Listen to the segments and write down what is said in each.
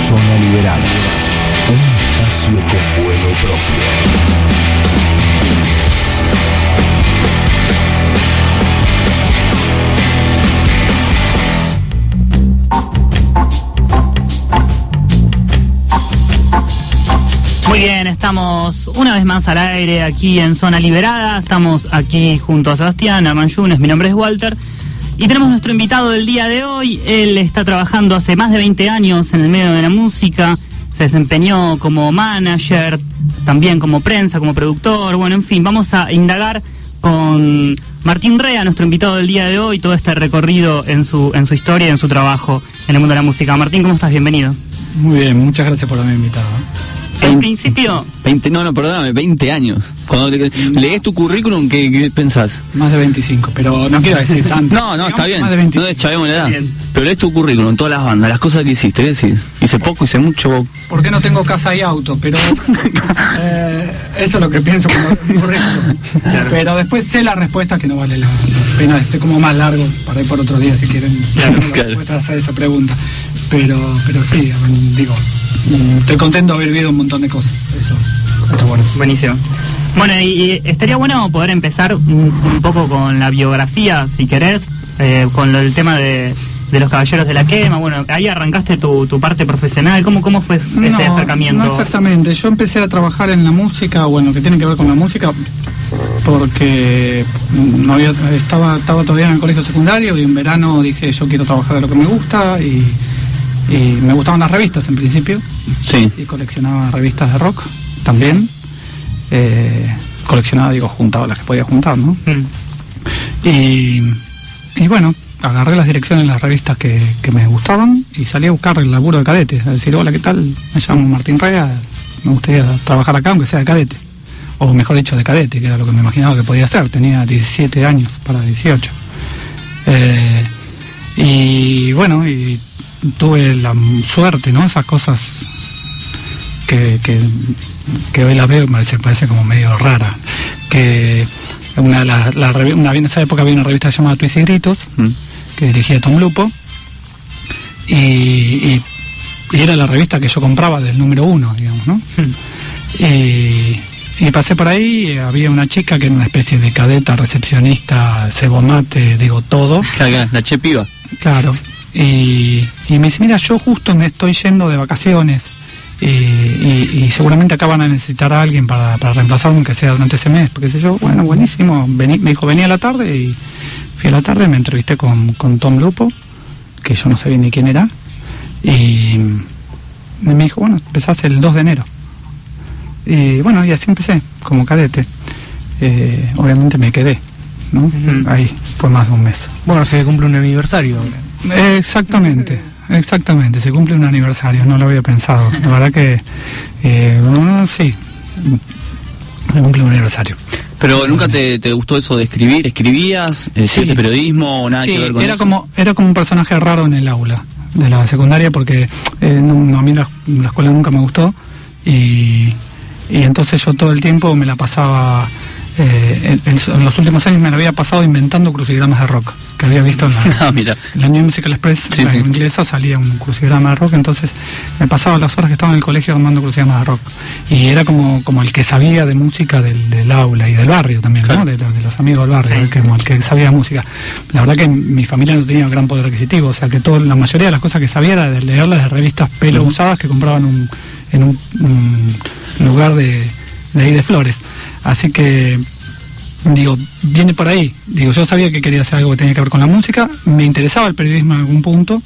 Zona Liberada, un espacio con vuelo propio. Muy bien, estamos una vez más al aire aquí en Zona Liberada. Estamos aquí junto a Sebastián, a Manjunes, mi nombre es Walter. Y tenemos nuestro invitado del día de hoy. Él está trabajando hace más de 20 años en el medio de la música. Se desempeñó como manager, también como prensa, como productor. Bueno, en fin, vamos a indagar con Martín Rea, nuestro invitado del día de hoy, todo este recorrido en su historia y en su trabajo en el mundo de la música. Martín, ¿cómo estás? Bienvenido. Muy bien, muchas gracias por haberme invitado. Al principio... 20 años. Cuando lees tu currículum, ¿qué pensás? Más de 25, pero no quiero decir tanto. No, está bien. Más de 25. No deschavemos la edad. Pero lees tu currículum, todas las bandas, las cosas que hiciste, ¿qué decís? Hice poco, hice mucho. Porque no tengo casa y auto, pero eso es lo que pienso con mi currículum. Claro. Pero después sé la respuesta, que no vale la pena, sé como más largo para ir por otro día si quieren. Claro. Respuestas a esa pregunta. Pero sí, digo, estoy contento de haber vivido un montón de cosas. Eso está bueno. Buenísimo. Bueno, y estaría bueno poder empezar un poco con la biografía, si querés, con el tema de los Caballeros de la Quema. Bueno, ahí arrancaste tu parte profesional. ¿Cómo fue ese acercamiento? No exactamente. Yo empecé a trabajar en la música, bueno, que tiene que ver con la música, porque estaba todavía en el colegio secundario y en verano dije, yo quiero trabajar de lo que me gusta y me gustaban las revistas en principio. Sí. Y coleccionaba revistas de rock también. Sí. Coleccionaba, juntaba las que podía juntar, ¿no? Y bueno, agarré las direcciones de las revistas que me gustaban y salí a buscar el laburo de cadete, a decir, hola, ¿qué tal? Me llamo Martín Rea, me gustaría trabajar acá, aunque sea de cadete, o mejor dicho, de cadete, que era lo que me imaginaba que podía hacer. Tenía 17 años para 18. Y bueno, y tuve la suerte, ¿no? Esas cosas que hoy las veo me parece como medio rara, que en esa época había una revista llamada Twist y Gritos, que dirigía Tom Lupo, y era la revista que yo compraba del número 1, digamos, ¿no? Y pasé por ahí, había una chica que era una especie de cadeta, recepcionista, cebomate, todo. La Che Piba. Claro. Y me dice, mira, yo justo me estoy yendo de vacaciones y seguramente acá van a necesitar a alguien para reemplazarme, aunque sea durante ese mes, porque sé yo, bueno, buenísimo. Me dijo, vení a la tarde, y fui a la tarde, me entrevisté con Tom Lupo, que yo no sabía ni quién era, y me dijo, bueno, empezás el 2 de enero. Y bueno, y así empecé, como cadete. Obviamente me quedé, ¿no? Ahí fue más de un mes. Bueno, se cumple un aniversario ahora. Exactamente, se cumple un aniversario, no lo había pensado. La verdad que sí, se cumple un aniversario. Pero nunca te gustó eso de escribir. ¿Escribías? ¿Estudiaste periodismo o nada que ver con eso? Era como un personaje raro en el aula de la secundaria, porque a mí la escuela nunca me gustó, y entonces yo todo el tiempo me la pasaba, en los últimos años me la había pasado inventando crucigramas de rock, que había visto en la New Musical Express, inglesa, salía un crucigrama de rock, entonces me pasaba las horas que estaba en el colegio armando crucigramas de rock, y era como el que sabía de música del aula y del barrio también, claro, ¿no? De los amigos del barrio, como el que sabía música. La verdad que mi familia no tenía gran poder adquisitivo, o sea que la mayoría de las cosas que sabía era de leerlas de revistas pelo usadas que compraban en un lugar de ahí de Flores. Así que viene por ahí. Yo sabía que quería hacer algo que tenía que ver con la música, me interesaba el periodismo en algún punto,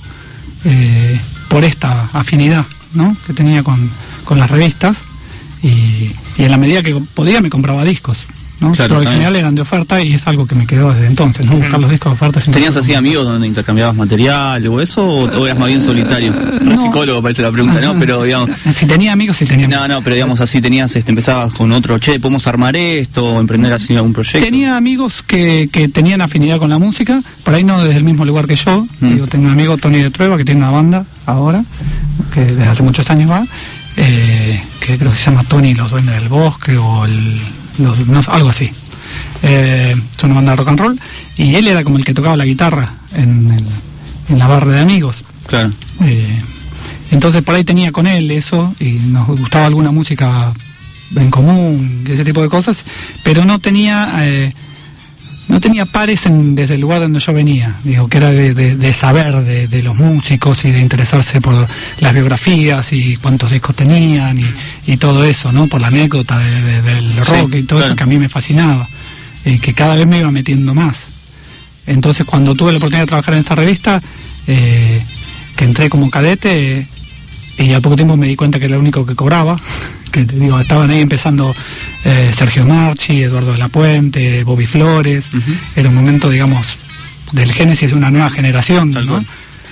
por esta afinidad, ¿no?, que tenía con las revistas, y en la medida que podía me compraba discos, ¿no? Claro, pero en general eran de oferta, y es algo que me quedó desde entonces, ¿no? Buscar los discos de oferta. ¿Tenías así amigos donde intercambiabas material o eso, o eras más bien solitario? No. Psicólogo parece la pregunta, ¿no? Pero digamos... Si tenía amigos, sí tenía amigos. No, pero digamos así, empezabas con otro, podemos armar esto, o emprender así algún proyecto. Tenía amigos que tenían afinidad con la música, por ahí no desde el mismo lugar que yo. Tengo un amigo, Tony de Trueba, que tiene una banda ahora, que desde hace muchos años va, que creo que se llama Tony y los Duendes del Bosque, o algo así. Es una banda de rock and roll, y él era como el que tocaba la guitarra en la barra de amigos. Claro. Entonces por ahí tenía con él eso, y nos gustaba alguna música en común, ese tipo de cosas, pero no tenía pares desde el lugar donde yo venía, digo, que era de saber de los músicos y de interesarse por las biografías y cuántos discos tenían y todo eso, ¿no? Por la anécdota del rock y todo eso que a mí me fascinaba, que cada vez me iba metiendo más. Entonces cuando tuve la oportunidad de trabajar en esta revista, que entré como cadete, y al poco tiempo me di cuenta que era el único que cobraba, que digo, estaban ahí empezando Sergio Marchi, Eduardo de la Puente, Bobby Flores. Era un momento, digamos, del génesis de una nueva generación, ¿no?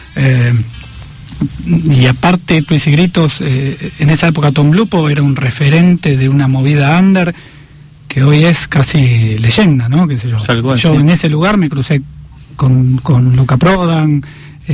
Y aparte Twist y Gritos, en esa época Tom Lupo era un referente de una movida under que hoy es casi leyenda, ¿no? Qué sé yo. Yo en ese lugar me crucé con Luca Prodan,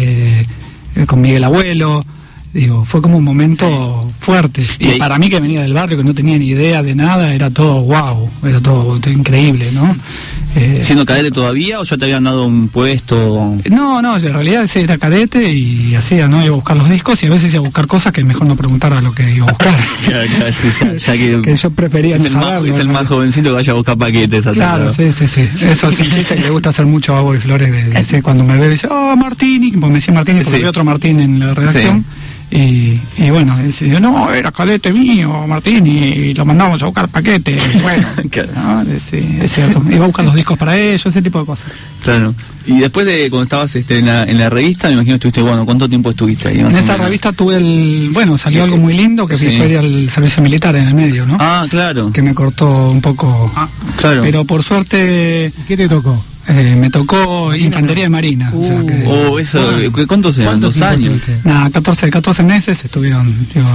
con Miguel Abuelo. Digo, fue como un momento fuerte. Y para mí, que venía del barrio, que no tenía ni idea de nada, era todo wow, era todo increíble, ¿no? ¿Siendo cadete todavía o ya te habían dado un puesto? No, en realidad ese era cadete y hacía, ¿no? Iba a buscar los discos y a veces iba a buscar cosas que mejor no preguntara lo que iba a buscar. ya que yo prefería no saberlo. Es el más jovencito que vaya a buscar paquetes. Claro, sí. Eso es un chiste que le gusta hacer mucho a Bobby Flores. Cuando me ve, dice, Martini, porque me decía Martini, porque había otro Martín en la redacción. Y bueno, decía, no, era cadete mío, Martín, y lo mandamos a buscar paquetes. Bueno, ¿no? Es cierto. Iba a buscar los discos para ellos, ese tipo de cosas. Claro. Y después de cuando estabas en la revista, me imagino que estuviste, ¿cuánto tiempo estuviste ahí? En esa revista tuve salió algo muy lindo, que fue al servicio militar en el medio, ¿no? Ah, claro. Que me cortó un poco. Claro. Pero por suerte... ¿Qué te tocó? Me tocó Infantería de Marina. ¿Cuántos eran? ¿2 años? 14 meses estuvieron.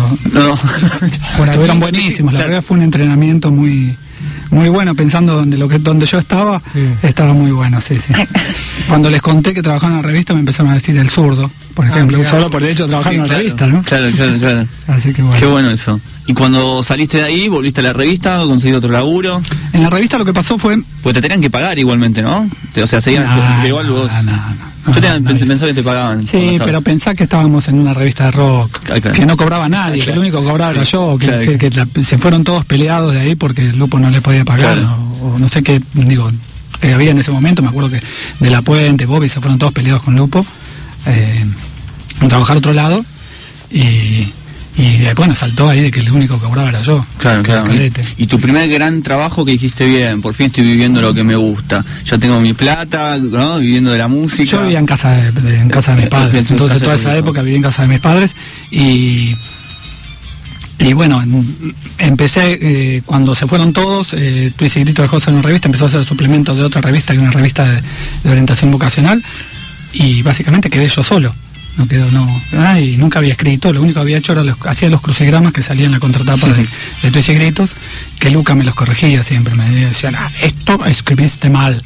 Estuvieron buenísimos. La verdad fue un entrenamiento muy bueno, pensando donde yo estaba, estaba muy bueno, sí. Cuando les conté que trabajaba en la revista, me empezaron a decir el zurdo, por ejemplo, solo por el hecho de trabajar en la revista, ¿no? Claro. Así que bueno. Qué bueno eso. ¿Y cuando saliste de ahí, volviste a la revista o conseguiste otro laburo? En la revista lo que pasó fue... Pues te tenían que pagar igualmente, ¿no? O sea, seguían igual vos... Yo pensaba que te pagaban. Sí, pero pensá que estábamos en una revista de rock, que no cobraba nadie, que el único que cobraba era yo, que se fueron todos peleados de ahí porque el Lupo no le podía pagar, o no sé qué, que había en ese momento. Me acuerdo que de La Puente, Bobby, se fueron todos peleados con Lupo, a trabajar a otro lado, y bueno, saltó ahí de que el único que cobraba era yo. Claro. Y tu primer gran trabajo que dijiste, bien, por fin estoy viviendo lo que me gusta. Ya tengo mi plata, ¿no? Viviendo de la música. Yo vivía en casa de mis padres. Entonces toda esa época viví en casa de mis padres. Y bueno, empecé, cuando se fueron todos, Twist y Gritos dejó de ser una revista, empezó a ser suplemento de otra revista, que una revista de orientación vocacional. Y básicamente quedé yo solo. Y nunca había escrito, lo único que había hecho era hacía los crucigramas que salían en la contratapa de Twist y Gritos, que Luca me los corregía siempre, me decían, esto escribiste mal.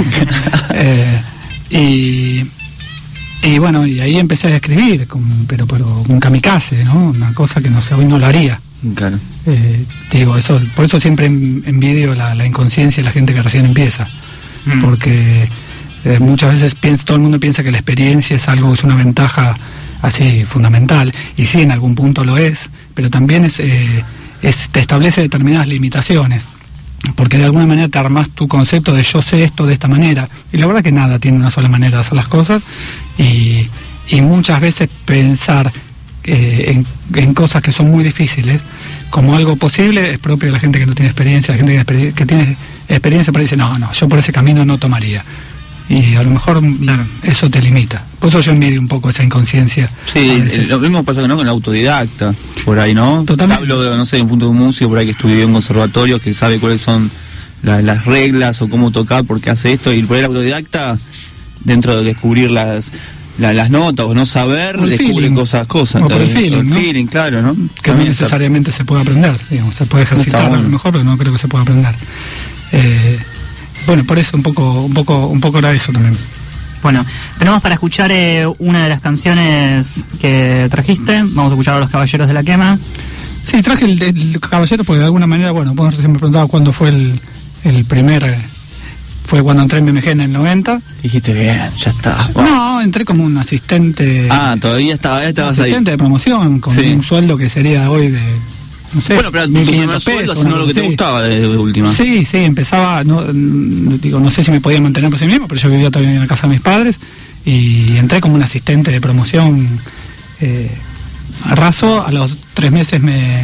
Y bueno, y ahí empecé a escribir, pero un kamikaze, ¿no? Una cosa que hoy no lo haría. Claro. Por eso siempre envidio la inconsciencia de la gente que recién empieza, porque... muchas veces todo el mundo piensa que la experiencia es una ventaja así fundamental, y sí, en algún punto lo es, pero también te establece determinadas limitaciones, porque de alguna manera te armás tu concepto de yo sé esto de esta manera, y la verdad que nada tiene una sola manera de hacer las cosas, y muchas veces pensar en cosas que son muy difíciles como algo posible es propio de la gente que no tiene experiencia. La gente que tiene experiencia pero dice, no, yo por ese camino no tomaría. Y a lo mejor eso te limita. Por eso yo envidio un poco esa inconsciencia. Sí, lo mismo pasa con el autodidacta, por ahí, ¿no? Totalmente. Hablo de, de un punto de un músico por ahí que estudió en un conservatorio, que sabe cuáles son las reglas o cómo tocar, por qué hace esto, y por ahí el autodidacta, dentro de descubrir las notas o no saber, descubre cosas. O por el feeling, claro, ¿no? Que no necesariamente se puede aprender, se puede ejercitar, a lo mejor, pero no creo que se pueda aprender. Bueno, por eso un poco era eso también. Bueno, tenemos para escuchar una de las canciones que trajiste. Vamos a escuchar a Los Caballeros de la Quema. Sí, traje el Caballero porque de alguna manera, bueno, vos me preguntaba cuándo fue el primer fue cuando entré en BMG en el 90. Dijiste, bien, ya está. Wow. No, entré como un asistente. Todavía estabas ahí. Asistente de promoción, con un sueldo que sería hoy de, no sé, bueno, pero tu primer sueldo, sino lo que te gustaba de última. Sí, empezaba, no sé si me podía mantener por sí mismo, pero yo vivía todavía en la casa de mis padres y entré como un asistente de promoción a raso. A los 3 meses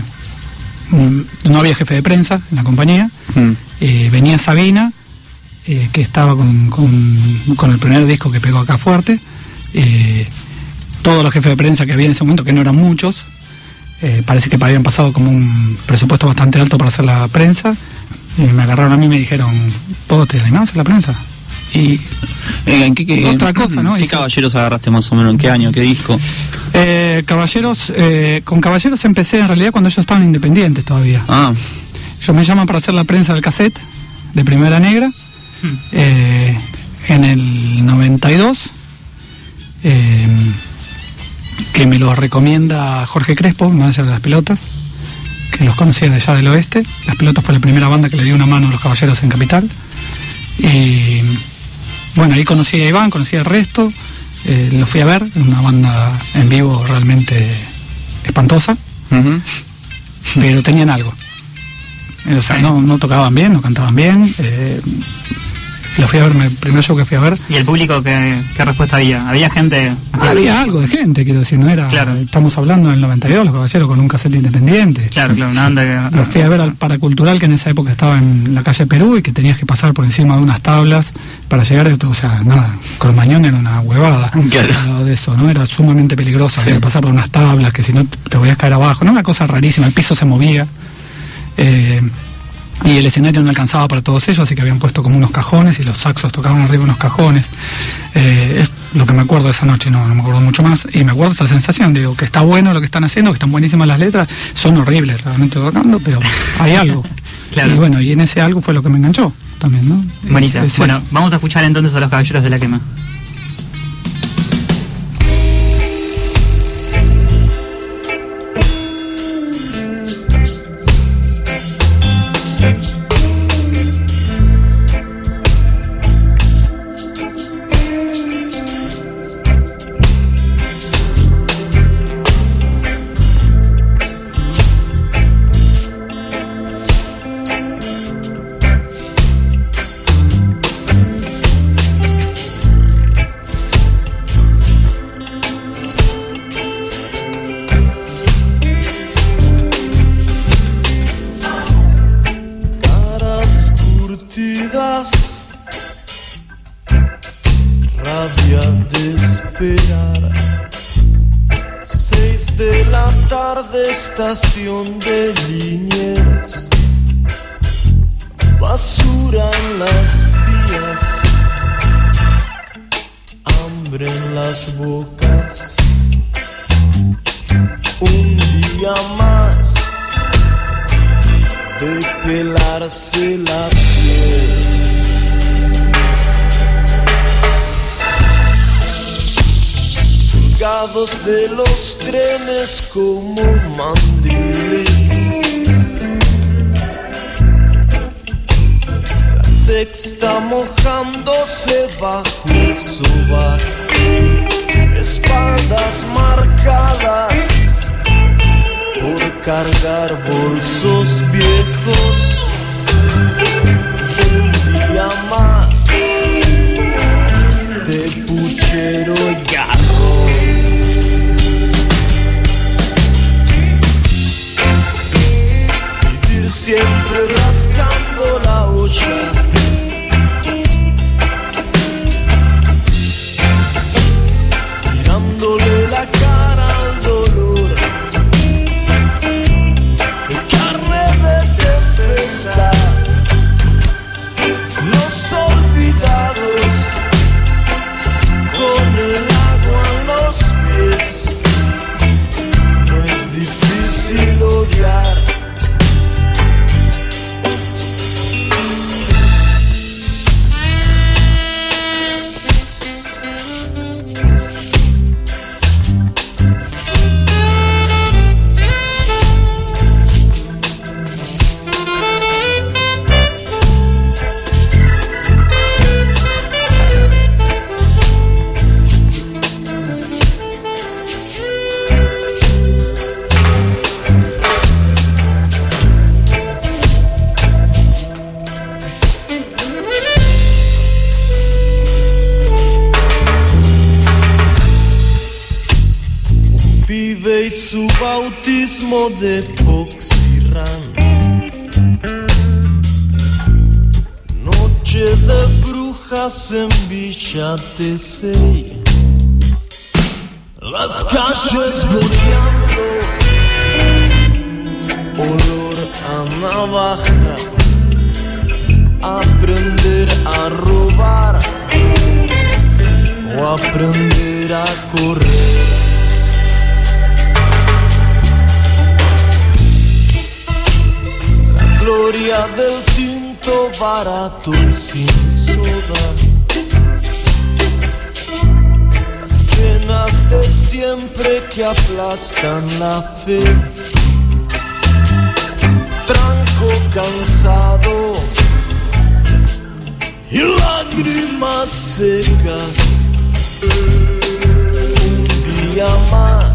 no había jefe de prensa en la compañía. Venía Sabina, que estaba con el primer disco que pegó acá fuerte. Todos los jefes de prensa que había en ese momento, que no eran muchos, parece que habían pasado como un presupuesto bastante alto para hacer la prensa. Me agarraron a mí y me dijeron, ¿puedo te animás a hacer la prensa? Y otra cosa, ¿no? ¿Qué Caballeros agarraste más o menos? ¿En qué año? ¿Qué disco? Caballeros, con Caballeros empecé en realidad cuando ellos estaban independientes todavía. Ellos me llaman para hacer la prensa del cassette de Primera Negra en el 92, que me lo recomienda Jorge Crespo, manager de Las Pelotas, que los conocía de allá del oeste. Las Pelotas fue la primera banda que le dio una mano a los Caballeros en Capital. Y bueno, ahí conocí a Iván, conocí al resto, lo fui a ver, una banda en vivo realmente espantosa, pero tenían algo. O sea, no tocaban bien, no cantaban bien. Lo fui a ver, el primer show que fui a ver. ¿Y el público qué respuesta había? ¿Había gente? Había algo de gente, quiero decir, no era... Claro. Estamos hablando del 92, los Caballeros con un cassette independiente. Claro, una banda que... Lo fui a ver al Paracultural, que en esa época estaba en la calle Perú y que tenías que pasar por encima de unas tablas para llegar a... O sea, nada, Cromañón era una huevada. Claro. De eso, ¿no? Era sumamente peligroso, había que pasar por unas tablas, que si no te podías caer abajo, ¿no? Una cosa rarísima, el piso se movía. Y el escenario no alcanzaba para todos ellos, así que habían puesto como unos cajones y los saxos tocaban arriba unos cajones. Es lo que me acuerdo de esa noche, no me acuerdo mucho más. Y me acuerdo esa sensación, digo, que está bueno lo que están haciendo, que están buenísimas las letras, son horribles realmente tocando, pero hay algo. Claro. Y bueno, y en ese algo fue lo que me enganchó también, ¿no? Buenísimo. Bueno, vamos a escuchar entonces a los Caballeros de la Quema. Rabia de esperar. 6 de la tarde, estación de Liniers. Basura en las vías, hambre en las bocas. Un día más de pelarse la piel. Colgados de los trenes como mandiles. La sexta mojándose bajo el sobaco. Espaldas marcadas por cargar bolsos viejos. Un día más de puchero y garro. Vivir siempre rascando la olla. Mirándole la cara al dolor. De carne de tempestad. Los olvidados con el agua en los pies. No es difícil odiar. vive y su bautismo de Poxirrán. Noche de brujas en Villa Tesey, las calles goteando, olor a navaja, aprender a robar o aprender a correr. La gloria del tinto barato y sin soda, las penas de siempre que aplastan la fe, tranco cansado y lágrimas secas. Un día más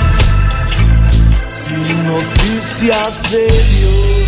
sin noticias de Dios.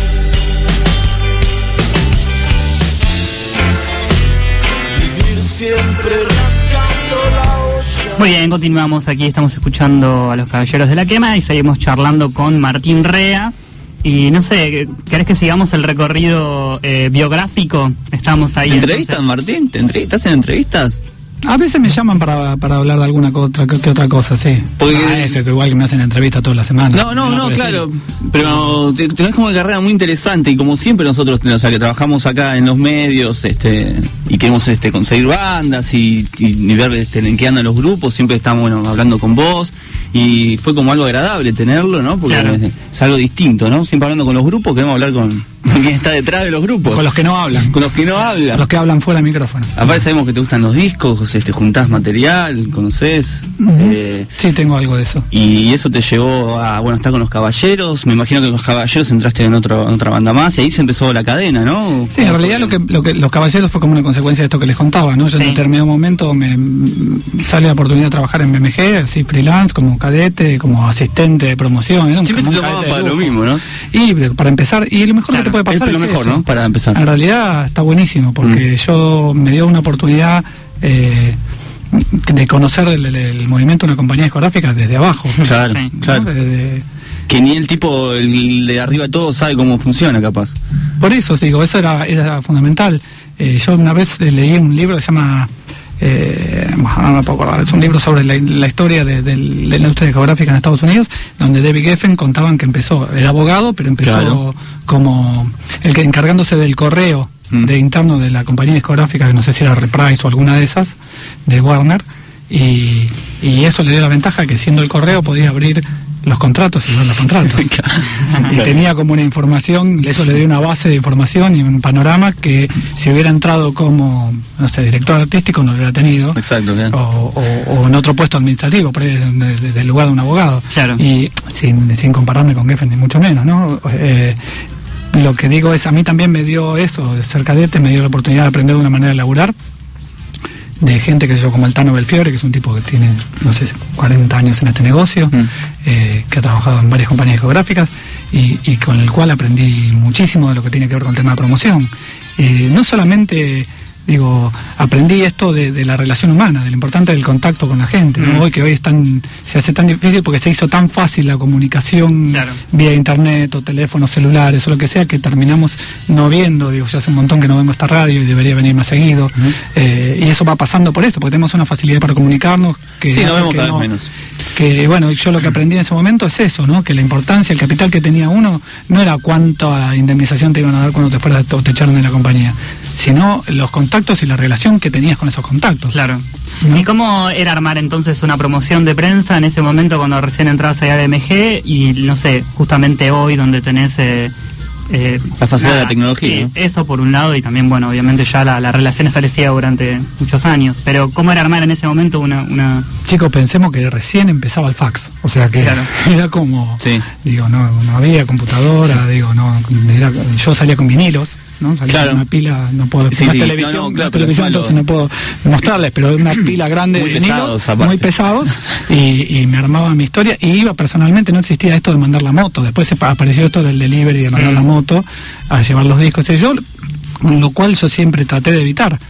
Vivir siempre rascando la olla. Muy bien, continuamos aquí, estamos escuchando a los Caballeros de la Quema y seguimos charlando con Martín Rea. Y no sé, ¿querés que sigamos el recorrido biográfico? Estamos ahí. ¿Te entrevistan, Martín? ¿Estás en entrevistas? A veces me llaman para hablar de alguna que otra cosa, sí. Porque... es que igual que me hacen entrevistas toda la semana. No, claro. Pero tenés como una carrera muy interesante y como siempre nosotros, o sea, que trabajamos acá en los medios, y queremos conseguir bandas y ver en qué andan los grupos, siempre estamos hablando con vos y fue como algo agradable tenerlo, ¿no? Porque claro, es algo distinto, ¿no? Siempre hablando con los grupos, queremos hablar con quien está detrás de los grupos. Con los que no hablan. Con los que no hablan. Los que hablan fuera del micrófono. Aparte sabemos que te gustan los discos, juntás material, conocés. Sí, tengo algo de eso. Y eso te llevó a, estar con los Caballeros. Me imagino que con los Caballeros entraste en otra banda más y ahí se empezó la cadena, ¿no? Sí, en realidad lo que los Caballeros fue como una consecuencia de esto que les contaba, ¿no? Yo en determinado momento me sale la oportunidad de trabajar en BMG, así freelance, como cadete, como asistente de promoción. Siempre te tomaban para lo mismo, ¿no? Y para empezar, y lo mejor que te puede pasar es lo mejor, eso, ¿no? Para empezar. En realidad está buenísimo, porque yo me dio una oportunidad de conocer el movimiento de una compañía discográfica desde abajo. Claro, sí, claro. ¿No? Que ni el tipo de arriba de todo sabe cómo funciona, capaz. Por eso, digo, eso era fundamental. Yo una vez leí un libro que se llama... no me puedo acordar, es un libro sobre la historia de la industria discográfica en Estados Unidos, donde David Geffen contaban que era abogado, pero empezó como el que encargándose del correo de interno de la compañía discográfica, que no sé si era Reprise o alguna de esas, de Warner, y eso le dio la ventaja que siendo el correo podía abrir los contratos y ver los contratos. Y tenía como una información, eso le dio una base de información y un panorama que si hubiera entrado como, no sé, director artístico no lo hubiera tenido. Exacto, claro. O en otro puesto administrativo, por ahí del lugar de un abogado. Claro. Y sin compararme con Geffen, ni mucho menos, ¿no? Lo que digo es, a mí también me dio eso, de ser cadete, me dio la oportunidad de aprender de una manera de laburar, de gente que yo como el Tano Belfiore, que es un tipo que tiene, no sé, 40 años en este negocio, que ha trabajado en varias compañías discográficas y con el cual aprendí muchísimo de lo que tiene que ver con el tema de promoción. No solamente, aprendí esto de la relación humana, de lo importante del contacto con la gente, ¿no? Hoy se hace tan difícil porque se hizo tan fácil la comunicación vía internet o teléfonos celulares o lo que sea, que terminamos no viendo. Yo hace un montón que no vengo a esta radio y debería venir más seguido. Y eso va pasando por esto, porque tenemos una facilidad para comunicarnos que sí, nos vemos cada vez menos. Que bueno, yo lo que aprendí en ese momento es eso, ¿no? Que la importancia, el capital que tenía uno no era cuánta indemnización te iban a dar cuando te fueras o te echaron de la compañía, sino los contactos y la relación que tenías con esos contactos. Claro. ¿Y cómo era armar entonces una promoción de prensa en ese momento cuando recién entrabas allá de MG y no sé, justamente hoy donde tenés la facilidad de la tecnología? Sí, ¿no? eso por un lado, y también, bueno, obviamente ya la relación establecida durante muchos años, pero ¿cómo era armar en ese momento una...? Chicos, pensemos que recién empezaba el fax, o sea que era como, no había computadora, yo salía con vinilos, ¿no? Salía con una pila, no puedo televisión, entonces no puedo mostrarles, pero una pila grande de vinilos, muy pesados, y me armaba mi historia, y iba personalmente, no existía esto de mandar la moto, después apareció esto del delivery de mandar la moto a llevar los discos, lo cual yo siempre traté de evitar,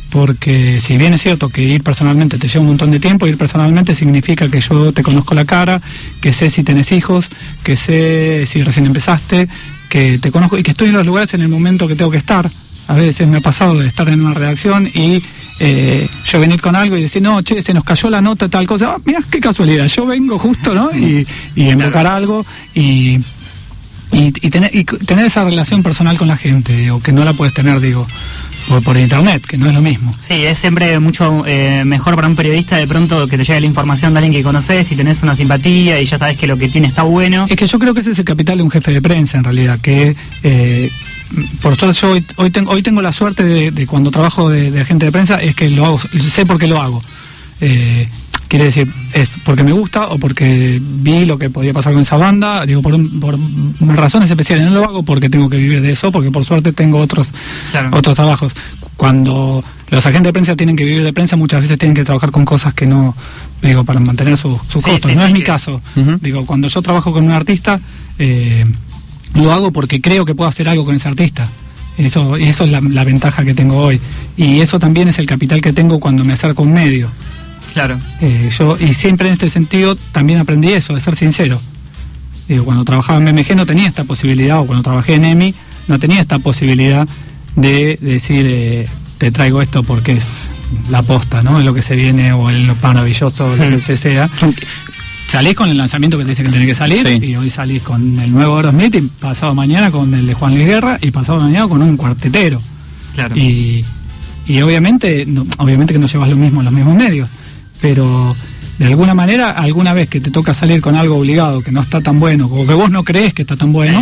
porque si bien es cierto que ir personalmente te lleva un montón de tiempo, ir personalmente significa que yo te conozco la cara, que sé si tenés hijos, que sé si recién empezaste, que te conozco y que estoy en los lugares en el momento que tengo que estar. A veces me ha pasado de estar en una redacción y yo venir con algo y decir, no, che, se nos cayó la nota, tal cosa. Mirá qué casualidad, yo vengo justo, ¿no? Y invocar algo y tener esa relación personal con la gente, digo, que no la puedes tener, digo, por internet, que no es lo mismo. Sí, es siempre mucho mejor para un periodista de pronto que te llegue la información de alguien que conoces y tenés una simpatía y ya sabes que lo que tiene está bueno. Es que yo creo que ese es el capital de un jefe de prensa, en realidad, que por suerte yo hoy tengo la suerte de cuando trabajo de agente de prensa, es que lo hago, sé por qué lo hago. Quiere decir, es porque me gusta o porque vi lo que podía pasar con esa banda, digo, por razones especiales. No lo hago porque tengo que vivir de eso, porque por suerte tengo otros trabajos. Cuando los agentes de prensa tienen que vivir de prensa, muchas veces tienen que trabajar con cosas que no, digo, para mantener sus costos. No es mi caso. Digo, cuando yo trabajo con un artista, lo hago porque creo que puedo hacer algo con ese artista. Eso es la ventaja que tengo hoy. Y eso también es el capital que tengo cuando me acerco a un medio. Claro. Y siempre en este sentido también aprendí eso, de ser sincero. Digo, cuando trabajaba en BMG no tenía esta posibilidad, o cuando trabajé en EMI no tenía esta posibilidad de decir, te traigo esto porque es la posta, ¿no? Es lo que se viene, o el maravilloso, o lo que sea. Salís con el lanzamiento que te dice que tenés que salir, sí. Y hoy salís con el nuevo Aerosmith, y pasado mañana con el de Juan Luis Guerra, y pasado mañana con un cuartetero. Claro. Y obviamente que no llevas lo mismo en los mismos medios, pero de alguna manera, alguna vez que te toca salir con algo obligado que no está tan bueno, o que vos no crees que está tan bueno,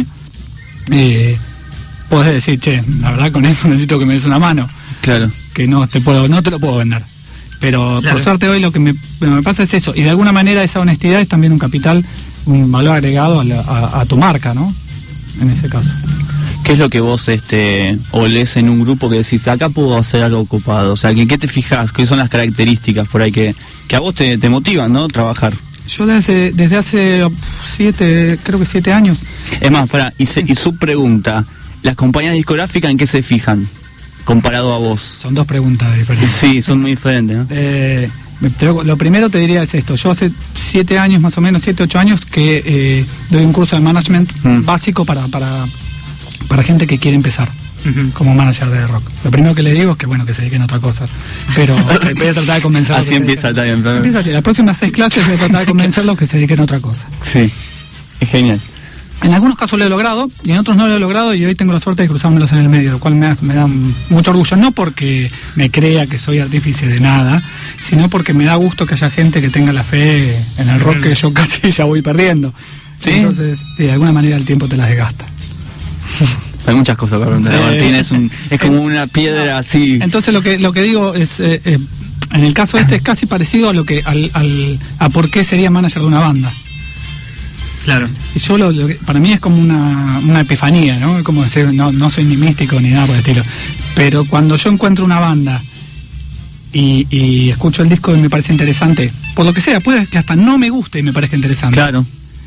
podés decir, che, la verdad con eso necesito que me des una mano. Claro. Que no te lo puedo vender. Pero claro, por suerte hoy lo que me pasa es eso, y de alguna manera esa honestidad es también un capital, un valor agregado a tu marca, ¿no? En ese caso. ¿Qué es lo que vos olés en un grupo que decís, acá puedo hacer algo ocupado? O sea, ¿qué te fijás? ¿Qué son las características por ahí que a vos te motivan, ¿no? Trabajar. Yo desde hace 7 años. Es más, y su pregunta, ¿las compañías discográficas en qué se fijan comparado a vos? Son dos preguntas diferentes. Sí, son muy diferentes, ¿no? Lo primero te diría es esto. Yo hace 7 años, más o menos, 7, 8 años, que doy un curso de management básico para gente que quiere empezar como manager de rock. Lo primero que le digo es que bueno, que se dediquen a otra cosa, pero voy a tratar de convencerlos. Así empieza también. Empieza así. Las próximas 6 clases voy a tratar de convencerlos que se dediquen a otra cosa. Sí, es genial. En algunos casos lo he logrado y en otros no lo he logrado, y hoy tengo la suerte de cruzármelos en el medio, lo cual me da mucho orgullo, no porque me crea que soy artífice de nada, sino porque me da gusto que haya gente que tenga la fe en el rock que yo casi ya voy perdiendo. ¿Sí? Entonces, de alguna manera el tiempo te las desgasta. Hay muchas cosas para preguntar, Martín, es como una piedra así. Entonces lo que digo es, en el caso es casi parecido a lo que a por qué sería manager de una banda. Claro. Yo para mí es como una epifanía, ¿no? Como decir, no soy ni místico ni nada por el estilo. Pero cuando yo encuentro una banda y escucho el disco y me parece interesante, por lo que sea, puede que hasta no me guste y me parezca interesante. Claro.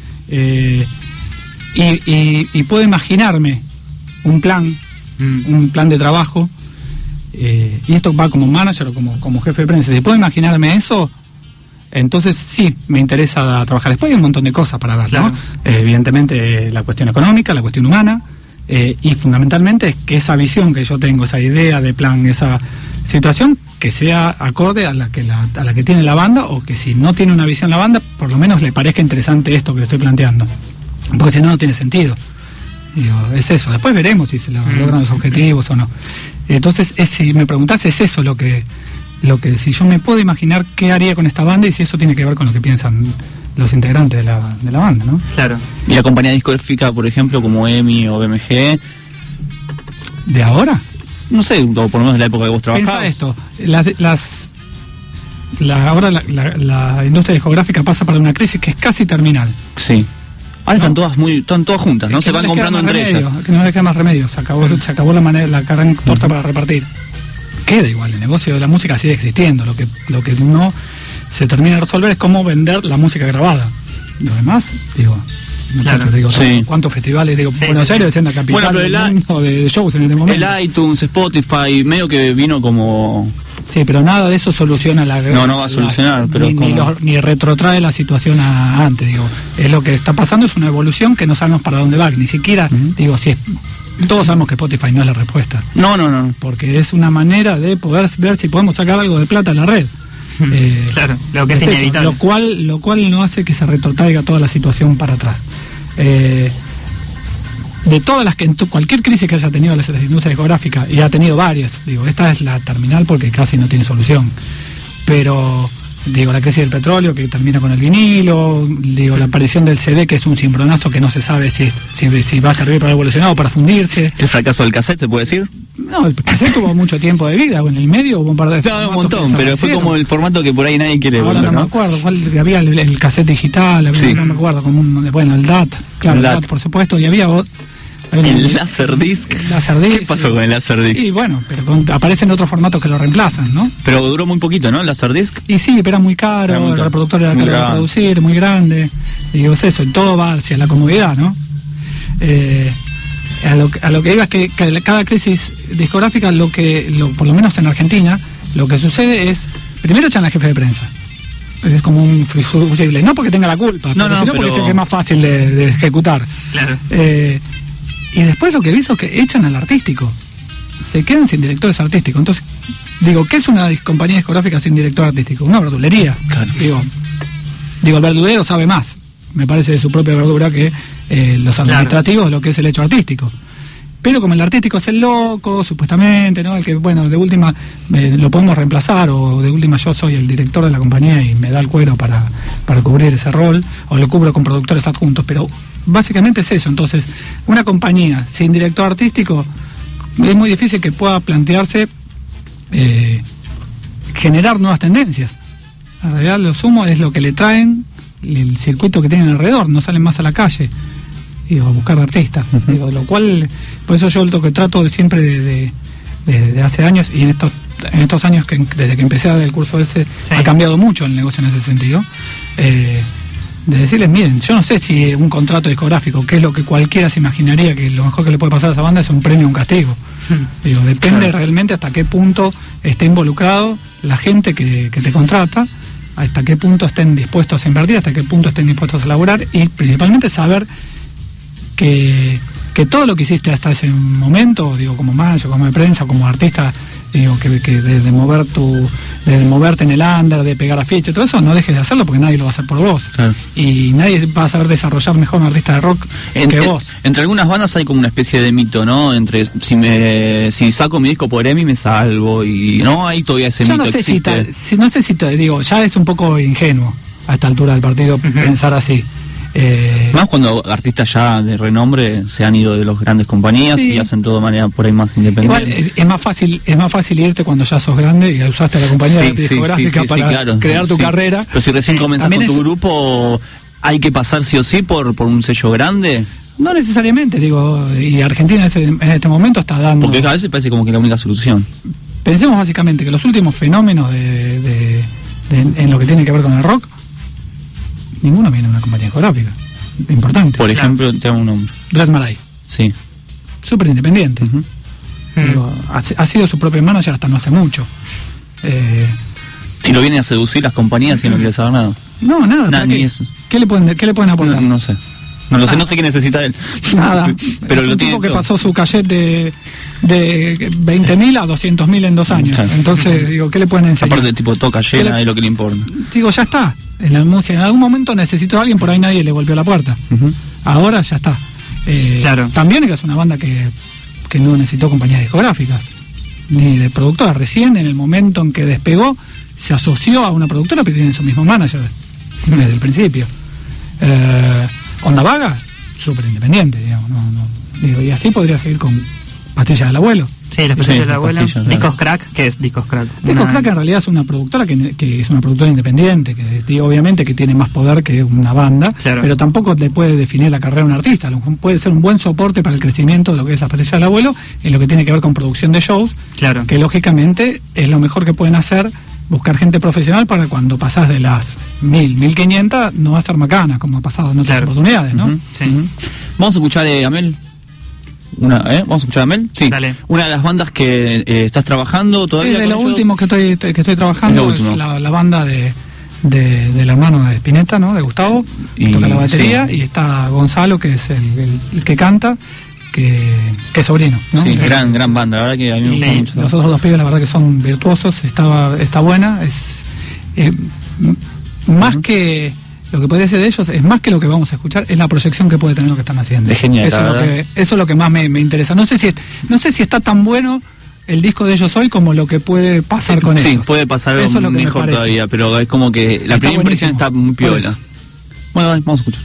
Y puedo imaginarme un plan de trabajo, y esto va como manager o como jefe de prensa. Si puedo imaginarme eso, entonces sí, me interesa trabajar. Después hay un montón de cosas para ver, claro, ¿no? Evidentemente la cuestión económica, la cuestión humana, y fundamentalmente es que esa visión que yo tengo, esa idea de plan, esa situación, que sea acorde a la que tiene la banda, o que si no tiene una visión la banda, por lo menos le parezca interesante esto que le estoy planteando, porque si no, no tiene sentido. Digo, es eso. Después veremos si se logran los objetivos o no. Entonces, si me preguntás, es eso lo que si yo me puedo imaginar qué haría con esta banda, y si eso tiene que ver con lo que piensan los integrantes de la banda, ¿no? Claro. ¿Y la compañía discográfica, por ejemplo, como EMI o BMG? ¿De ahora? No sé, o por lo menos de la época que vos trabajabas. Piensa esto, ahora la industria discográfica pasa por una crisis que es casi terminal. Sí. Ahora están todas juntas, ¿no? Se van comprando entre ellas. Que no les queda más remedio, se acabó la carne torta para repartir. Queda igual, el negocio de la música sigue existiendo, lo que no se termina de resolver es cómo vender la música grabada. Lo demás, claro, sí. ¿Cuántos festivales? Buenos Aires es la capital del mundo de shows en este momento. El iTunes, Spotify, medio que vino como Sí, pero nada de eso soluciona la... No va a solucionar, pero ni retrotrae la situación a antes, digo. Es lo que está pasando, es una evolución que no sabemos para dónde va, ni siquiera, digo, todos sabemos que Spotify no es la respuesta. No. Porque es una manera de poder ver si podemos sacar algo de plata a la red. Claro, lo que es inevitable. Lo cual no hace que se retrotraiga toda la situación para atrás. De todas las que cualquier crisis que haya tenido la industria discográfica, y ha tenido varias, digo, esta es la terminal porque casi no tiene solución, pero digo, la crisis del petróleo que termina con el vinilo, digo, la aparición del CD, que es un cimbronazo que no se sabe si va a servir para evolucionar o para fundirse. ¿El fracaso del cassette, se puede decir? No, el cassette tuvo mucho tiempo de vida, en el medio hubo un par de... No, un montón, pero fue como el formato que por ahí nadie quiere ahora volver, no me acuerdo, había el cassette digital, no me acuerdo, bueno, el DAT, claro, el DAT, por supuesto, y había... El Laserdisc. ¿Qué pasó con el Laserdisc? Y bueno, pero aparecen otros formatos que lo reemplazan, ¿no? Pero duró muy poquito, ¿no? El Laserdisc. Y sí, pero era muy caro, el reproductor era caro de producir, muy grande. Y digo, es eso, todo va hacia la comodidad, ¿no? A lo que iba es que cada crisis discográfica, por lo menos en Argentina, lo que sucede es, primero echan al jefe de prensa. Es como un fusible, no porque tenga la culpa, sino porque es más fácil de ejecutar. Claro. Y después lo que hizo es que echan al artístico. Se quedan sin directores artísticos. Entonces, digo, ¿qué es una compañía discográfica sin director artístico? Una verdulería. Claro. Digo, el verdulero sabe más, me parece, de su propia verdura que los administrativos de lo que es el hecho artístico. Pero como el artístico es el loco, supuestamente, ¿no? El que, bueno, de última lo podemos reemplazar, o de última yo soy el director de la compañía y me da el cuero para cubrir ese rol, o lo cubro con productores adjuntos, pero básicamente es eso. Entonces, una compañía sin director artístico es muy difícil que pueda plantearse generar nuevas tendencias. En realidad lo sumo es lo que le traen, el circuito que tienen alrededor, no salen más a la calle a buscar artistas. Lo cual, por eso yo lo que trato siempre de hace años, y en estos años desde que empecé a dar el curso ese, ha cambiado mucho el negocio en ese sentido, de decirles, miren, yo no sé si un contrato discográfico, que es lo que cualquiera se imaginaría que lo mejor que le puede pasar a esa banda es un premio o un castigo. Depende realmente hasta qué punto esté involucrado la gente que te contrata, hasta qué punto estén dispuestos a invertir, hasta qué punto estén dispuestos a laburar, y principalmente saber que todo lo que hiciste hasta ese momento, como manager, como de prensa, como artista, que de moverte en el under, de pegar afiche, todo eso, no dejes de hacerlo porque nadie lo va a hacer por vos. Claro. Y nadie va a saber desarrollar mejor un artista de rock que vos. Entre algunas bandas hay como una especie de mito, ¿no? Entre si saco mi disco por EMI me salvo, y no, ahí todavía ese mito existe. No sé si ya es un poco ingenuo a esta altura del partido pensar así. Más cuando artistas ya de renombre se han ido de las grandes compañías y hacen todo de manera por ahí más independiente. Igual es más fácil irte cuando ya sos grande y usaste la compañía discográfica para crear tu carrera. Pero si recién comenzás con tu grupo, ¿hay que pasar sí o sí por un sello grande? No necesariamente, y Argentina en este momento está dando... Porque a veces parece como que es la única solución. Pensemos básicamente que los últimos fenómenos en lo que tiene que ver con el rock, ninguno viene de una compañía discográfica importante. Por ejemplo, te hago un nombre. Dread Marais. Sí. Súper independiente. Ha sido su propio manager hasta no hace mucho. Y lo viene a seducir las compañías y no quiere saber nada. No, nada. Ni eso. ¿Qué le pueden aportar? No sé. No sé qué necesita él. Nada. Pero es lo tiene tipo que todo. pasó su cassette de 20.000 a 200.000 en 2 años. Claro. Entonces, ¿qué le pueden enseñar? Aparte, tipo, toca llena y lo que le importa. Ya está. En la música, en algún momento necesitó a alguien, por ahí nadie le golpeó la puerta. Ahora ya está. Claro. También es una banda que no necesitó compañías discográficas ni de productoras. Recién en el momento en que despegó se asoció a una productora, pero tienen su mismo manager desde el principio. Onda Vaga, súper independiente, y así podría seguir con Pastillas del Abuelo. Sí, las Pastillas del Abuelo. Discos Crack, ¿qué es Discos Crack? Discos Crack en realidad es una productora que es una productora independiente, que obviamente que tiene más poder que una banda, pero tampoco le puede definir la carrera de un artista. Puede ser un buen soporte para el crecimiento de lo que es las Pastillas del Abuelo en lo que tiene que ver con producción de shows, que lógicamente es lo mejor que pueden hacer, buscar gente profesional para cuando pasás de las 1.500 no va a ser macana, como ha pasado en otras oportunidades, ¿no? Sí. Vamos a escuchar a Amel. ¿Vamos a escuchar a Mel? Sí. Dale. Una de las bandas que estás trabajando todavía. Es de con lo ellos. último que estoy trabajando, es la banda del hermano de Spinetta, ¿no? De Gustavo, que toca la batería, sí. y está Gonzalo, que es el que canta, que es sobrino, ¿no? Sí, gran banda, la verdad que a mí me gusta mucho. Los otros dos pibes, la verdad que son virtuosos, está buena, más que lo que podría ser de ellos, es más que lo que vamos a escuchar, es la proyección que puede tener lo que están haciendo. Es genial, eso es lo que más me interesa. No sé si está tan bueno el disco de ellos hoy como lo que puede pasar con ellos. Sí, puede pasar algo eso es lo que mejor todavía, pero es como que la primera impresión está muy piola. Bueno, vamos a escuchar.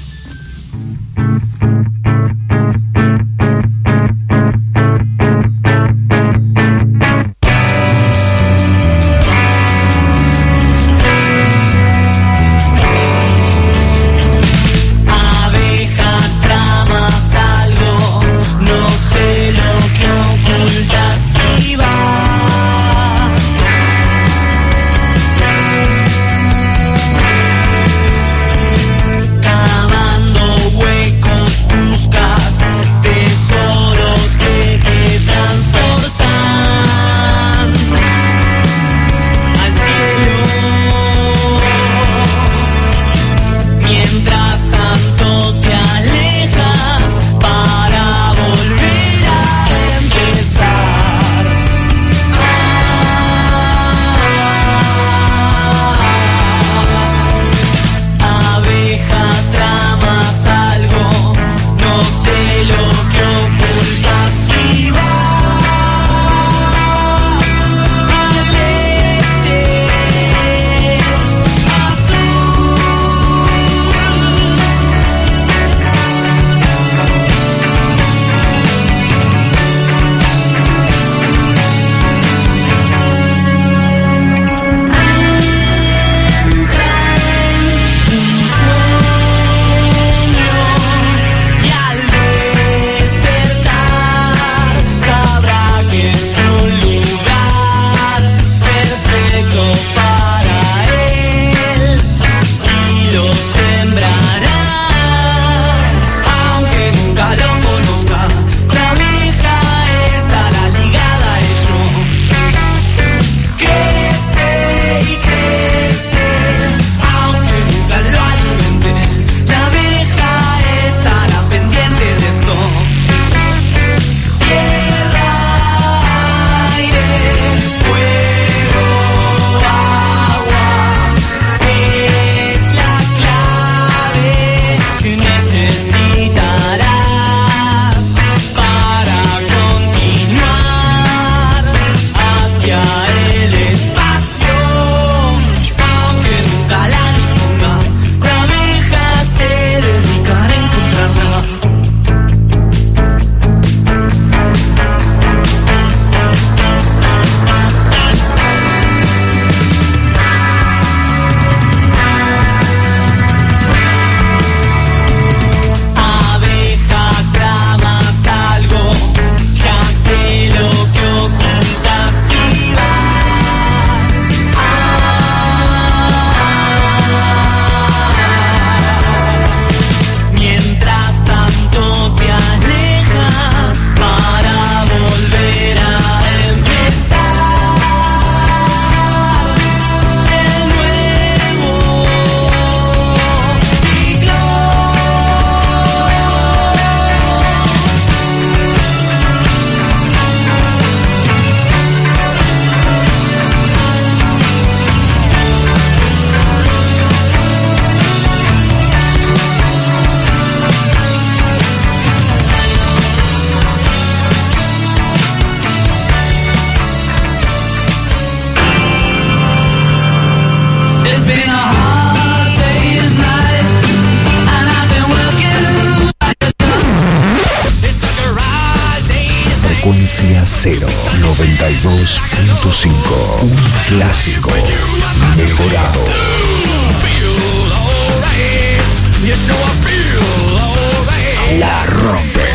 Frecuencia Cero 92.5. Un clásico mejorado. La rompe.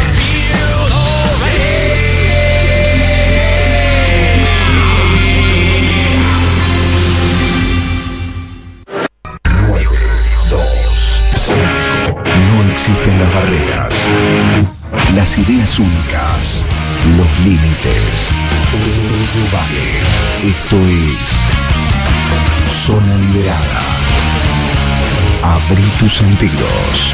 No existen las barreras. Las ideas únicas, los límites, todo vale. Esto es Zona Liberada. Abrí tus sentidos.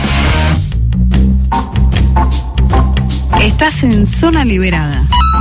Estás en Zona Liberada.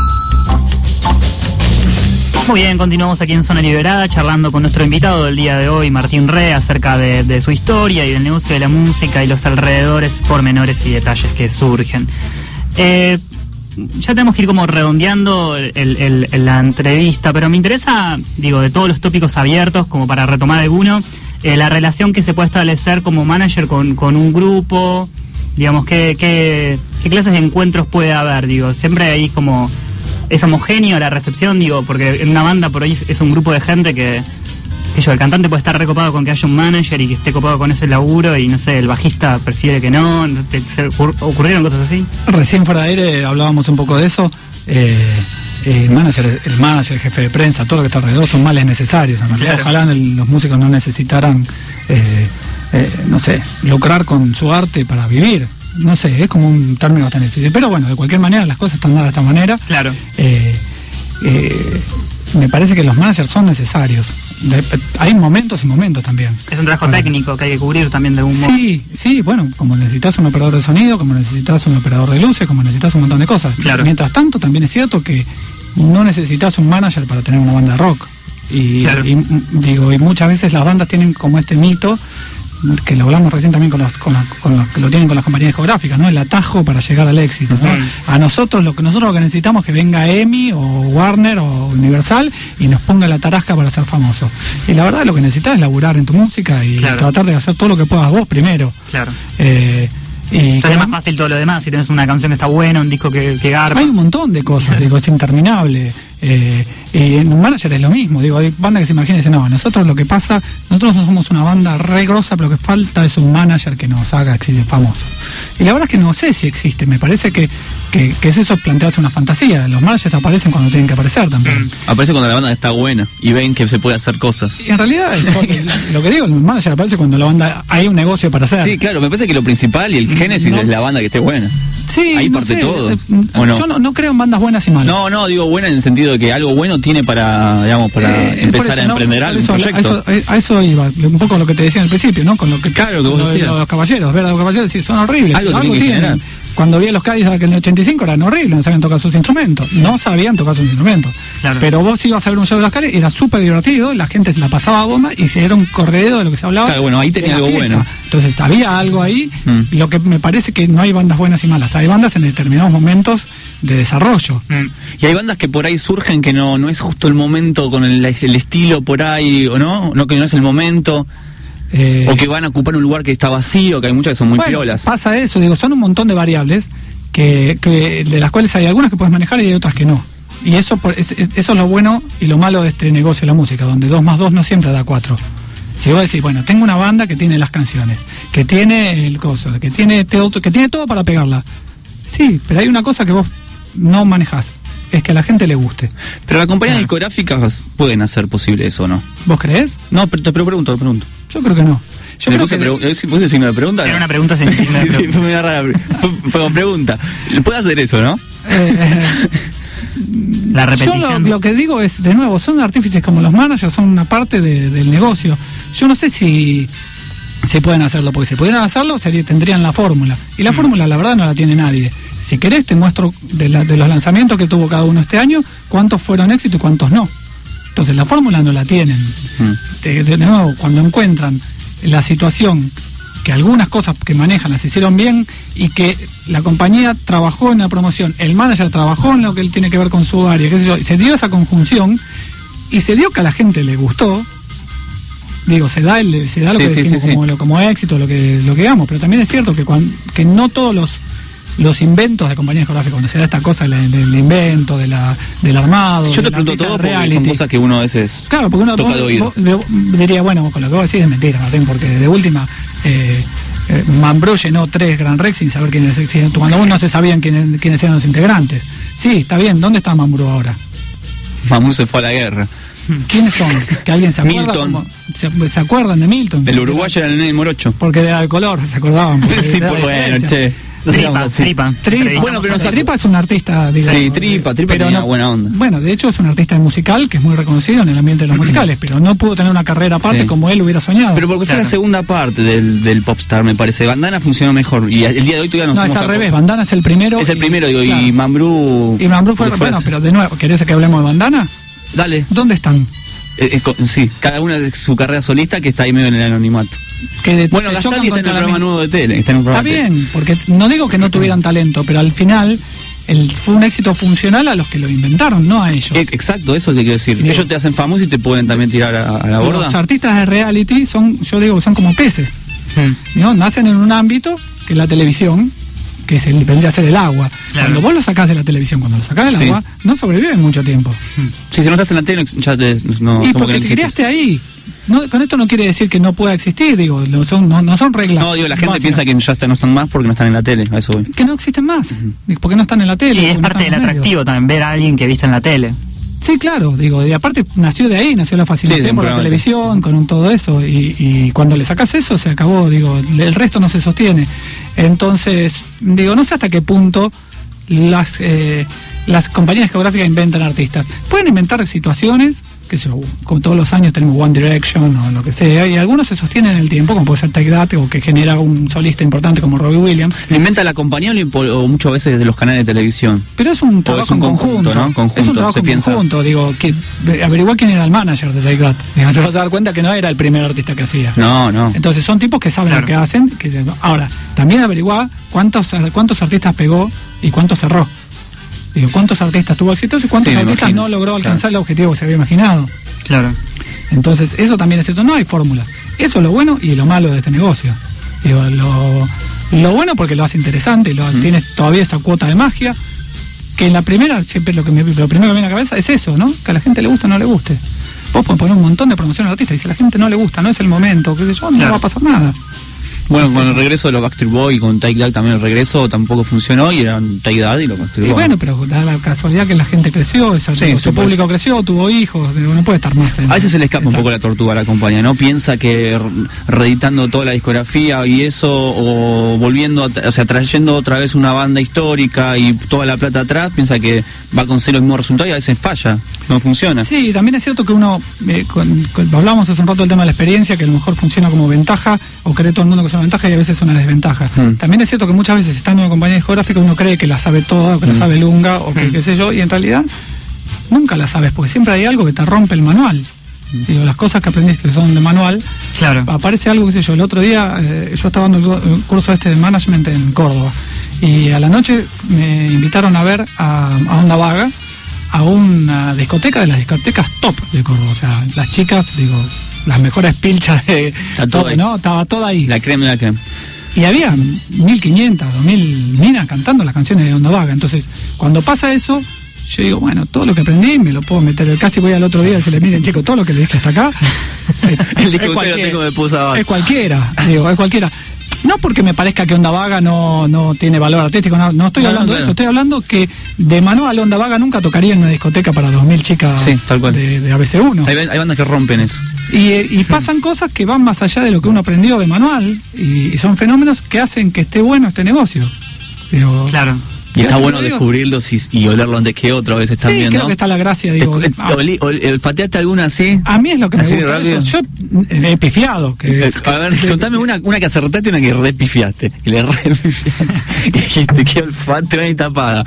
Muy bien, continuamos aquí en Zona Liberada charlando con nuestro invitado del día de hoy, Martín Re, acerca de su historia y del negocio de la música y los alrededores, pormenores y detalles que surgen. Ya tenemos que ir como redondeando la entrevista, pero me interesa, digo, de todos los tópicos abiertos, como para retomar alguno, la relación que se puede establecer como manager con un grupo, digamos, qué clases de encuentros puede haber, digo, siempre hay como... ¿Es homogéneo la recepción? Digo, porque en una banda por ahí es un grupo de gente que el cantante puede estar recopado con que haya un manager y que esté copado con ese laburo y no sé, el bajista prefiere que no. ¿Ocurrieron cosas así? Recién fuera de aire hablábamos un poco de eso. El manager, el jefe de prensa, todo lo que está alrededor son males necesarios. En realidad, claro. Ojalá los músicos no necesitaran, no sé, lucrar con su arte para vivir. No sé, es como un término bastante difícil. Pero bueno, de cualquier manera las cosas están dadas de esta manera. Claro. Me parece que los managers son necesarios. Hay momentos y momentos también. Es un trabajo técnico que hay que cubrir también de un modo. Sí, bueno, como necesitas un operador de sonido, como necesitas un operador de luces, como necesitas un montón de cosas. Claro. Mientras tanto, también es cierto que no necesitas un manager para tener una banda de rock. Claro. Y muchas veces las bandas tienen como este mito, que lo hablamos recién también que lo tienen con las compañías discográficas, ¿no? El atajo para llegar al éxito, ¿no? A nosotros lo que necesitamos es que venga EMI o Warner o Universal y nos ponga la tarasca para ser famosos. Y la verdad lo que necesitas es laburar en tu música y tratar de hacer todo lo que puedas vos primero. Claro. Entonces es más fácil todo lo demás, si tenés una canción que está buena, un disco que garpa. Hay un montón de cosas, digo, es interminable. Y en un manager es lo mismo, digo, hay bandas que se imaginan y dicen, no, nosotros lo que pasa, nosotros no somos una banda re grosa, pero lo que falta es un manager que nos haga famosos. Y la verdad es que no sé si existe, me parece que es eso, plantearse una fantasía. Los managers aparecen cuando tienen que aparecer también. Aparece cuando la banda está buena y ven que se puede hacer cosas. Y en realidad, lo que digo, el manager aparece cuando la banda hay un negocio para hacer. Sí, claro, me parece que lo principal y el génesis es la banda que esté buena. Sí, ahí parte todo. Yo no creo en bandas buenas y malas. No, digo buena en el sentido de que algo bueno tiene para empezar a emprender algo, un proyecto. A eso iba, un poco lo que te decía al principio, ¿no? Con lo que vos decías. Los caballeros, ver a los caballeros decir, son horribles. Algo tienen. Cuando vi a los Cadillacs en el 85 eran horribles, no sabían tocar sus instrumentos. No sabían tocar sus instrumentos. Claro. Pero vos ibas a ver un show de los Cadillacs, era súper divertido, la gente se la pasaba a bomba y se era un corredero de lo que se hablaba. Claro, bueno, ahí tenía algo bueno. Entonces había algo ahí. Lo que me parece que no hay bandas buenas y malas, hay bandas en determinados momentos de desarrollo. Y hay bandas que por ahí surgen que no es justo el momento con el estilo por ahí, o no que no es el momento. O que van a ocupar un lugar que está vacío, que hay muchas que son muy piolas. Pasa eso, digo, son un montón de variables que de las cuales hay algunas que puedes manejar y hay otras que no. Y eso es lo bueno y lo malo de este negocio de la música, donde 2 más 2 no siempre da 4. Si vos decís, bueno, tengo una banda que tiene las canciones, que tiene el coso, que tiene todo para pegarla. Sí, pero hay una cosa que vos no manejás, es que a la gente le guste. Pero las compañías discográficas pueden hacer posible eso, ¿no? ¿Vos creés? No, pero te pregunto. Yo creo que no. ¿Puse signo de pregunta? Era una pregunta sin signo de pregunta. Sí, fue muy rara. Fue con pregunta. ¿Puede hacer eso, no? La repetición. Yo lo que digo es, de nuevo, son artífices como los managers, son una parte del negocio. Yo no sé si pueden hacerlo, porque si pudieran hacerlo tendrían la fórmula. Y la fórmula, la verdad, no la tiene nadie. Si querés, te muestro de los lanzamientos que tuvo cada uno este año, cuántos fueron éxito y cuántos no. Entonces, la fórmula no la tienen. De nuevo, cuando encuentran la situación que algunas cosas que manejan las hicieron bien y que la compañía trabajó en la promoción, el manager trabajó en lo que él tiene que ver con su área, qué sé yo, y se dio esa conjunción y se dio que a la gente le gustó. Digo, se da lo que decimos como éxito, lo que digamos, pero también es cierto que no todos los inventos de compañías discográficas, cuando se da esta cosa del invento, del armado. Yo te pregunto todo porque son cosas que uno a veces porque uno toca de oído. Diría, bueno, con lo que vos decís es mentira, Martín, porque de última Mambrú llenó 3 Gran Rex sin saber quiénes, cuando aún no se sabían quiénes eran los integrantes. Sí, está bien, ¿dónde está Mambrú ahora? Mambrú se fue a la guerra. ¿Quiénes son? ¿Que alguien se acuerda? Milton. ¿Se acuerdan de Milton? El uruguayo era el nene Morocho. Porque era de color, se acordaban. Sí, pues bueno, che. Tripa. Bueno, pero Tripa es un artista, digamos. Sí, Tripa tenía buena onda. Bueno, de hecho es un artista musical que es muy reconocido en el ambiente de los musicales, pero no pudo tener una carrera aparte como él hubiera soñado. Pero porque fue la segunda parte del Popstar, me parece. Bandana funcionó mejor y el día de hoy todavía no es al revés. Bandana es el primero. Es el primero, digo, claro. Y Mambrú fue bueno, pero de nuevo, ¿querés que hablemos de Bandana? Dale. ¿Dónde están? Sí, cada una de su carrera solista que está ahí medio en el anonimato. Bueno, Gastali está en el programa nuevo de tele. Está bien, porque no digo que no tuvieran talento, pero al final fue un éxito funcional a los que lo inventaron, no a ellos. Exacto, eso te quiero decir. Ellos te hacen famoso y te pueden también tirar a la borda. Los artistas de reality son como peces. ¿No? Nacen en un ámbito que es la televisión, que vendría a ser el agua. Claro. Cuando vos lo sacás de la televisión, cuando lo sacás del agua, no sobreviven mucho tiempo. Si no estás en la tele, ya no. Y porque te criaste ahí. No, con esto no quiere decir que no pueda existir, digo, no son reglas. No, digo, la gente piensa que ya no están más porque no están en la tele, a eso voy. Que no existen más, porque no están en la tele. Y es parte del atractivo también, ver a alguien que viste en la tele. Sí, claro, digo, y aparte nació de ahí, nació la fascinación por la televisión, con todo eso, y cuando le sacas eso se acabó, digo, el resto no se sostiene. Entonces, digo, no sé hasta qué punto las compañías geográficas inventan artistas. Pueden inventar situaciones, que como todos los años tenemos One Direction o lo que sea, y algunos se sostienen en el tiempo, como puede ser Take That, o que genera un solista importante como Robbie Williams. ¿Lo inventa la compañía o muchas veces desde los canales de televisión? Pero es un trabajo en conjunto, ¿no? Es un trabajo en conjunto, digo, que averiguar quién era el manager de Take That. Te vas a dar cuenta que no era el primer artista que hacía. No. Entonces son tipos que saben lo que hacen. Ahora, también averiguar cuántos artistas pegó y cuántos cerró. Digo, ¿cuántos artistas tuvo exitosos y cuántos artistas no logró alcanzar el objetivo que se había imaginado? Claro. Entonces, eso también es cierto. No hay fórmulas. Eso es lo bueno y lo malo de este negocio. Digo, lo bueno porque lo hace interesante y tienes todavía esa cuota de magia, que en la primera, siempre lo primero que me viene a la cabeza es eso, ¿no? Que a la gente le guste o no le guste. Vos podés poner un montón de promoción al artista y si a la gente no le gusta, no es el momento, qué sé yo, no va a pasar nada. Bueno, con el regreso de los Backstreet Boys y con Take That también el regreso tampoco funcionó y eran Take That y los Backstreet Boys. Bueno, pero da la casualidad que la gente creció, su público creció, tuvo hijos, no puede estar más a veces se le escapa un poco la tortuga a la compañía, ¿no? Piensa que reeditando toda la discografía y eso, o volviendo, trayendo otra vez una banda histórica y toda la plata atrás, piensa que va a conseguir el mismo resultado y a veces falla, no funciona. Sí, también es cierto que uno, hablábamos hace un rato del tema de la experiencia, que a lo mejor funciona como ventaja, o cree todo el mundo que es una ventaja y a veces es una desventaja. También es cierto que muchas veces estando en una compañía discográfica uno cree que la sabe toda, o que la sabe lunga, o que qué sé yo, y en realidad nunca la sabes, porque siempre hay algo que te rompe el manual. Digo, las cosas que aprendiste que son de manual, aparece algo, qué sé yo. El otro día yo estaba dando el curso de management en Córdoba, y a la noche me invitaron a ver a Onda Vaga, a una discoteca de las discotecas top de Córdoba, o sea, las chicas, digo, las mejores pilchas de todo, ¿no? Estaba toda ahí. La crema de la crema. Y había 1.500, 2.000 minas cantando las canciones de Onda Vaga. Entonces, cuando pasa eso, yo digo, bueno, todo lo que aprendí me lo puedo meter. Casi voy al otro día y decirle, miren, chicos, todo lo que le dije hasta acá el disco lo tengo de pusa es cualquiera, digo, es cualquiera. No porque me parezca que Onda Vaga no tiene valor artístico, no estoy hablando de eso, estoy hablando que de manual Onda Vaga nunca tocaría en una discoteca para 2.000 chicas de ABC1. Hay bandas que rompen eso. Y pasan cosas que van más allá de lo que uno aprendió de manual, y son fenómenos que hacen que esté bueno este negocio. Digo, claro. Y está bueno descubrirlos y olerlo antes que otro a veces también, creo que está la gracia, digo. ¿Pateaste alguna así? A mí es lo que me gusta eso. Yo he pifiado. A ver, contame una que acertaste y una que repifiaste. Que le repifiaste. Que dijiste, qué olfato y tapada.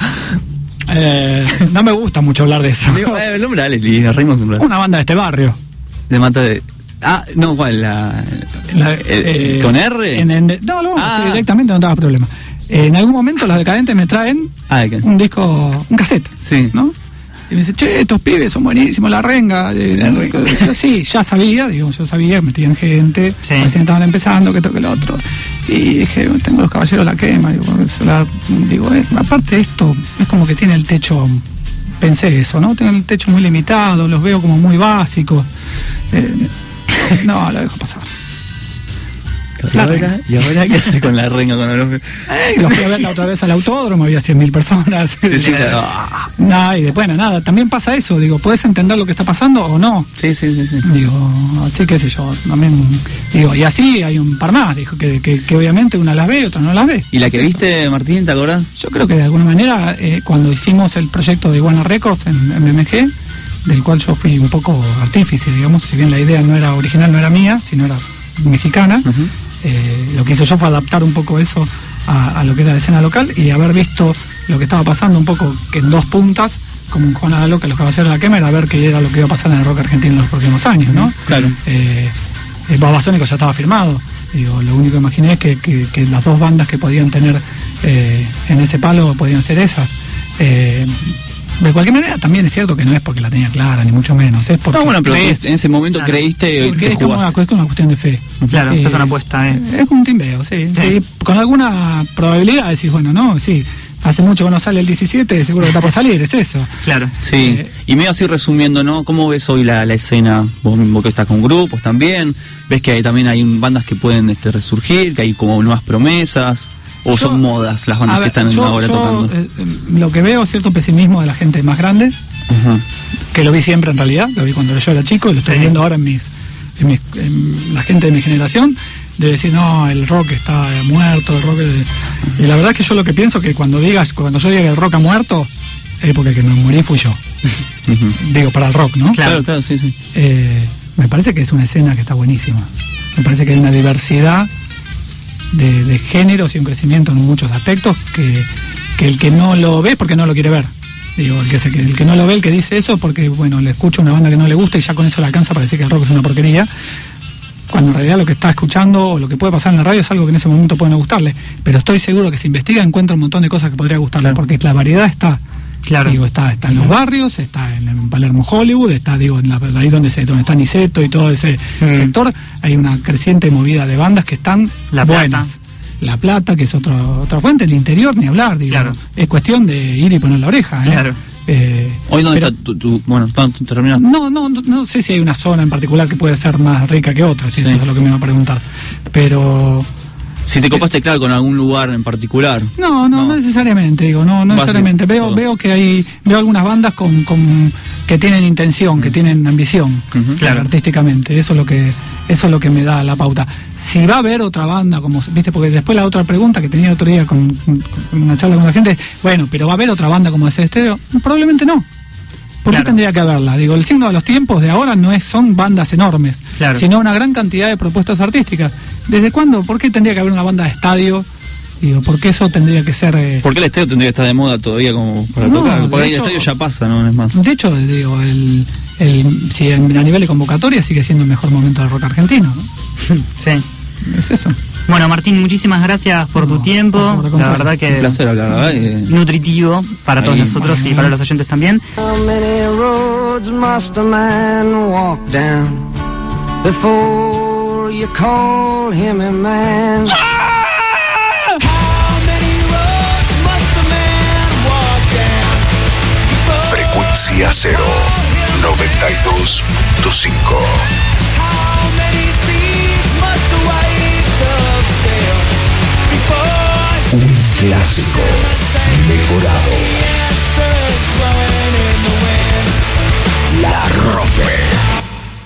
No me gusta mucho hablar de eso. El nombre, dale, le reímos un rato. Una banda de este barrio. De Mata de... no, ¿cuál? ¿Con R? Sí, directamente, no daba problema. En algún momento los Decadentes me traen un disco, un cassette, ¿no? Y me dice, che, estos pibes son buenísimos, la renga. Sí, ya sabía, yo sabía que metían gente, recién estaban empezando, que toque el otro. Y dije, tengo los Caballeros la Quema. Aparte esto, es como que tiene el techo, pensé eso, ¿no? Tiene el techo muy limitado, los veo como muy básicos. No, lo dejo pasar. ¿Y ahora qué hace con la renga? Lo fui a ver la otra vez al autódromo, había 100.000 personas. Sí, Nada, y después, nada, también pasa eso, digo, ¿puedes entender lo que está pasando o no? Sí. Digo, así qué sé yo, también, digo, y así hay un par más, dijo, que obviamente una las ve y otra no las ve. ¿Y la que viste, Martín, te acordás? Yo creo que de alguna manera, cuando hicimos el proyecto de Warner Records en BMG, del cual yo fui un poco artífice, digamos, si bien la idea no era original, no era mía, sino era mexicana, lo que hice yo fue adaptar un poco eso a lo que era la escena local y haber visto lo que estaba pasando un poco que en dos puntas, como en Juana la Loca, los Caballeros de la Quema, era ver qué era lo que iba a pasar en el rock argentino en los próximos años, ¿no? Claro. Babasónicos ya estaba firmado. Digo, lo único que imaginé es que las dos bandas que podían tener en ese palo podían ser esas. De cualquier manera, también es cierto que no es porque la tenía clara, ni mucho menos. Es porque no, bueno, pero crees, en ese momento creíste porque que es como una cuestión de fe. Claro, es una apuesta. Es como un timbeo, sí. Con alguna probabilidad decís, bueno, no, sí. Hace mucho que no sale el 17, seguro que está por salir, es eso. Claro. Sí, y medio así resumiendo, ¿no? ¿Cómo ves hoy la escena? Vos que estás con grupos también, ves que también hay bandas que pueden resurgir, que hay como nuevas promesas, o son modas las bandas que están ahora tocando. Lo que veo es cierto pesimismo de la gente más grande, que lo vi siempre en realidad, lo vi cuando yo era chico y lo estoy viendo ahora en la gente de mi generación, de decir, no, el rock está muerto, el rock y la verdad es que yo lo que pienso que cuando yo diga que el rock ha muerto, es porque el que me morí fui yo. Digo, para el rock, ¿no? Claro, sí. Me parece que es una escena que está buenísima. Me parece que hay una diversidad de géneros y un crecimiento en muchos aspectos que el que no lo ve porque no lo quiere ver. Digo, el que no lo ve, el que dice eso porque, bueno, le escucha una banda que no le gusta y ya con eso le alcanza para decir que el rock es una porquería, cuando en realidad lo que está escuchando o lo que puede pasar en la radio es algo que en ese momento puede no gustarle. Pero estoy seguro que si investiga encuentra un montón de cosas que podría gustarle, porque la variedad está. Claro. Digo, está en los barrios, está en Palermo, Hollywood, está, digo, ahí donde está Niceto y todo ese sector, hay una creciente movida de bandas que están buenas. La Plata, que es otra fuente, el interior, ni hablar, digo. Claro. Es cuestión de ir y poner la oreja. Claro. Hoy dónde está tu bueno, ¿tú terminas? No sé si hay una zona en particular que puede ser más rica que otra, si eso es lo que me va a preguntar. Pero si te copaste claro con algún lugar en particular. No necesariamente, digo, no necesariamente. Veo que veo algunas bandas con que tienen intención, que tienen ambición, claro, artísticamente. Eso es lo que me da la pauta. Si va a haber otra banda, como viste, porque después la otra pregunta que tenía otro día con una charla con la gente, bueno, pero va a haber otra banda como ese estéreo, probablemente no. ¿Por qué tendría que haberla? Digo, el signo de los tiempos de ahora no son bandas enormes, sino una gran cantidad de propuestas artísticas. ¿Desde cuándo? ¿Por qué tendría que haber una banda de estadio? Digo, ¿por qué eso tendría que ser...? ¿Por qué el estadio tendría que estar de moda todavía como para tocar? Por ahí el estadio ya pasa, ¿no? Es más. De hecho, digo, si a nivel de convocatoria sigue siendo el mejor momento del rock argentino, ¿no? Sí. Es eso. Bueno, Martín, muchísimas gracias por tu tiempo. La verdad que un placer hablar, ¿verdad? Nutritivo para todos nosotros y para los oyentes también. How many roads must a man walk down before you call him a man? How many roads must a man walk down? Frecuencia cero, 92.5. How many seas must a white dove sail before Un clásico mejorado. the answer's blowing in the wind? La rompe.